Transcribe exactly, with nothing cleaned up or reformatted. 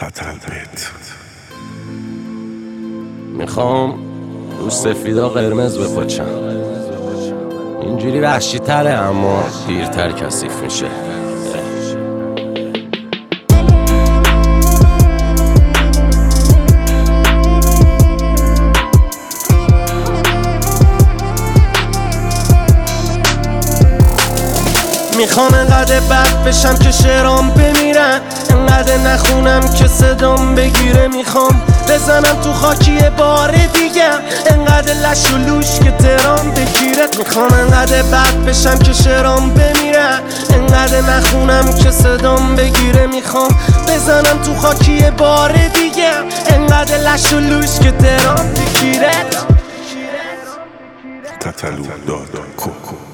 تتلبت میخوام رو سفیدا قرمز بپاچم، اینجوری وحشی تره اما دیرتر کثیف میشه. میخوام انقدر بد بشم که شعرام بمیرن، انقدر نخونم که صدام بگیره. میخوام بزنم تو خاکی بار دیگم، انقدر لش و لوش که ترام بگیره. میخوام انقدر بد بشم که شعرام بمیرن، انقدر نخونم که صدام بگیره. میخوام بزنم تو خاکی بار دیگم، انقدر لش و لوش که ترام بگیره. تتلو داد کوکو